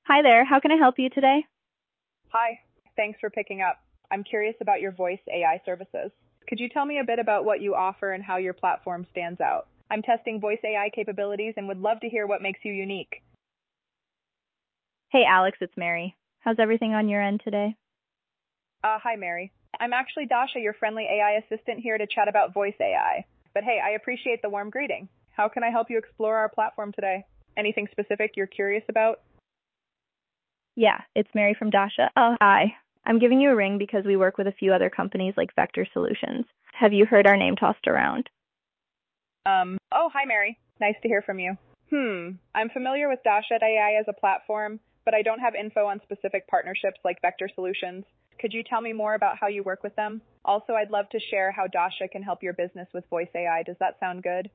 Hi there. How can I help you today? Hi. Thanks for picking up. I'm curious about your voice AI services. Could you tell me a bit about what you offer and how your platform stands out? I'm testing voice AI capabilities and would love to hear what makes you unique. Hey, Alex, it's Mary. How's everything on your end today? Hi, Mary. I'm actually Dasha, your friendly AI assistant here to chat about voice AI. But hey, I appreciate the warm greeting. How can I help you explore our platform today? Anything specific you're curious about? Yeah, it's Mary from Dasha. Oh, hi. I'm giving you a ring because we work with a few other companies like Vector Solutions. Have you heard our name tossed around? Hi, Mary. Nice to hear from you. I'm familiar with Dasha AI as a platform, but I don't have info on specific partnerships like Vector Solutions. Could you tell me more about how you work with them? Also, I'd love to share how Dasha can help your business with voice AI. Does that sound good?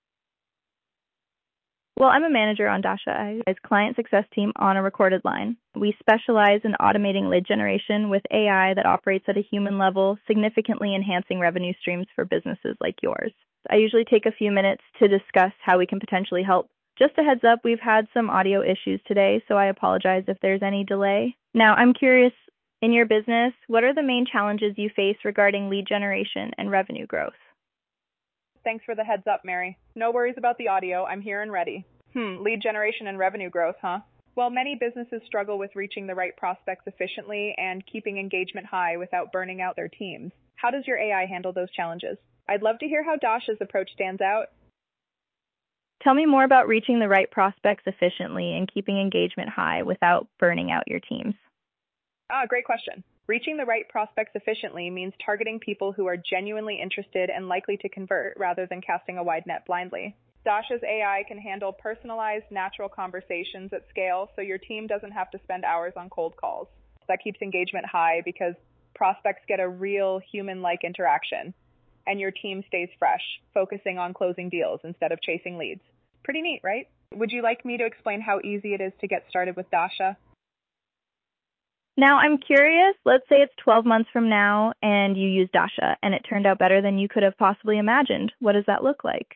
Well, I'm a manager on Dasha AI's client success team on a recorded line. We specialize in automating lead generation with AI that operates at a human level, significantly enhancing revenue streams for businesses like yours. I usually take a few minutes to discuss how we can potentially help. Just a heads up, we've had some audio issues today, so I apologize if there's any delay. Now, I'm curious, in your business, what are the main challenges you face regarding lead generation and revenue growth? Thanks for the heads up, Mary. No worries about the audio. I'm here and ready. Lead generation and revenue growth, huh? Well, many businesses struggle with reaching the right prospects efficiently and keeping engagement high without burning out their teams. How does your AI handle those challenges? I'd love to hear how Dasha's approach stands out. Tell me more about reaching the right prospects efficiently and keeping engagement high without burning out your teams. Great question. Reaching the right prospects efficiently means targeting people who are genuinely interested and likely to convert rather than casting a wide net blindly. Dasha's AI can handle personalized, natural conversations at scale, so your team doesn't have to spend hours on cold calls. That keeps engagement high because prospects get a real human-like interaction, and your team stays fresh, focusing on closing deals instead of chasing leads. Pretty neat, right? Would you like me to explain how easy it is to get started with Dasha? Now, I'm curious, let's say it's 12 months from now and you use Dasha and it turned out better than you could have possibly imagined. What does that look like?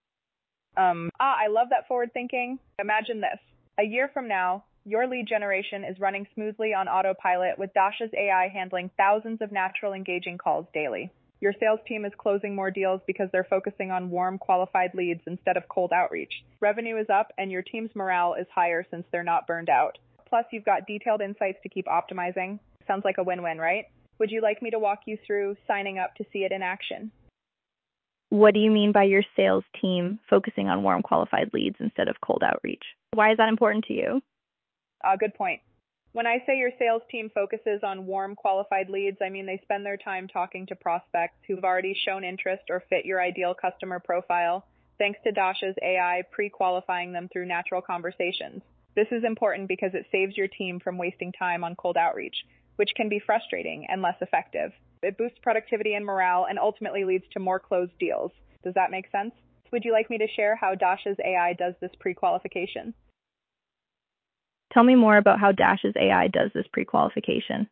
I love that forward thinking. Imagine this. A year from now, your lead generation is running smoothly on autopilot with Dasha's AI handling thousands of natural engaging calls daily. Your sales team is closing more deals because they're focusing on warm, qualified leads instead of cold outreach. Revenue is up and your team's morale is higher since they're not burned out. Plus, you've got detailed insights to keep optimizing. Sounds like a win-win, right? Would you like me to walk you through signing up to see it in action? What do you mean by your sales team focusing on warm, qualified leads instead of cold outreach? Why is that important to you? Good point. When I say your sales team focuses on warm, qualified leads, I mean they spend their time talking to prospects who've already shown interest or fit your ideal customer profile, thanks to Dasha's AI pre-qualifying them through natural conversations. This is important because it saves your team from wasting time on cold outreach, which can be frustrating and less effective. It boosts productivity and morale and ultimately leads to more closed deals. Does that make sense? Would you like me to share how Dasha's AI does this pre-qualification? Tell me more about how Dash's AI does this pre-qualification.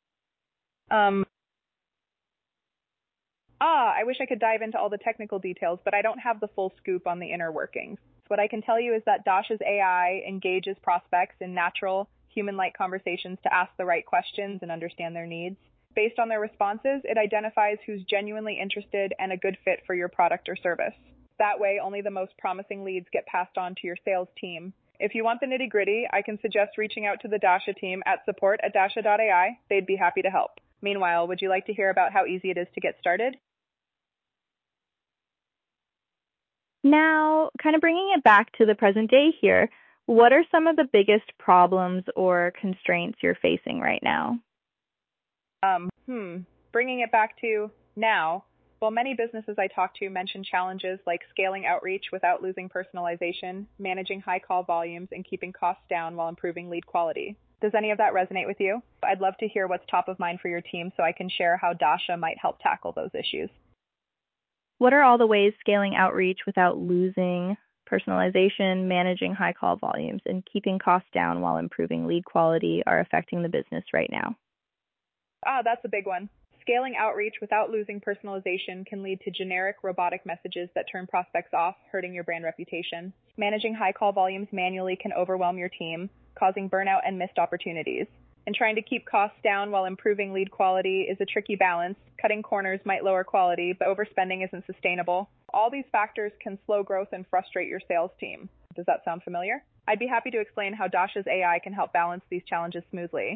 I wish I could dive into all the technical details, but I don't have the full scoop on the inner workings. What I can tell you is that Dasha's AI engages prospects in natural, human-like conversations to ask the right questions and understand their needs. Based on their responses, it identifies who's genuinely interested and a good fit for your product or service. That way, only the most promising leads get passed on to your sales team. If you want the nitty-gritty, I can suggest reaching out to the Dasha team at support@dasha.ai. They'd be happy to help. Meanwhile, would you like to hear about how easy it is to get started? Now, kind of bringing it back to the present day here, what are some of the biggest problems or constraints you're facing right now? Bringing it back to now, well, many businesses I talk to mention challenges like scaling outreach without losing personalization, managing high call volumes, and keeping costs down while improving lead quality. Does any of that resonate with you? I'd love to hear what's top of mind for your team so I can share how Dasha might help tackle those issues. What are all the ways scaling outreach without losing personalization, managing high call volumes, and keeping costs down while improving lead quality are affecting the business right now? That's a big one. Scaling outreach without losing personalization can lead to generic robotic messages that turn prospects off, hurting your brand reputation. Managing high call volumes manually can overwhelm your team, causing burnout and missed opportunities. And trying to keep costs down while improving lead quality is a tricky balance. Cutting corners might lower quality, but overspending isn't sustainable. All these factors can slow growth and frustrate your sales team. Does that sound familiar? I'd be happy to explain how Dasha's AI can help balance these challenges smoothly.